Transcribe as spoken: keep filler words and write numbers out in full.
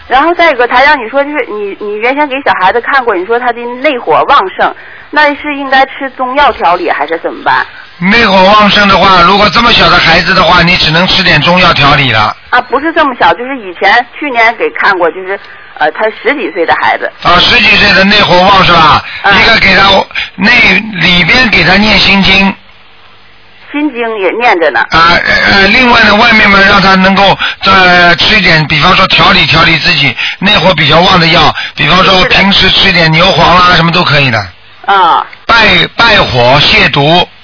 然后再一个，台长，你说就是你你原先给小孩子看过，你说他的内火旺盛，那是应该吃中药调理还是怎么办？ 内火旺盛的话，如果这么小的孩子的话，你只能吃点中药调理了。 啊，不是这么小，就是以前去年给看过，就是呃，他十几岁的孩子。 啊，十几岁的内火旺是吧？ 嗯、 一个给他内里边给他念心经。 心经也念着呢。 啊呃，另外呢，外面嘛，让他能够呃吃一点，比方说调理调理自己内火比较旺的药，比方说平时吃点牛黄啦，什么都可以的。 啊。 败败火泻毒。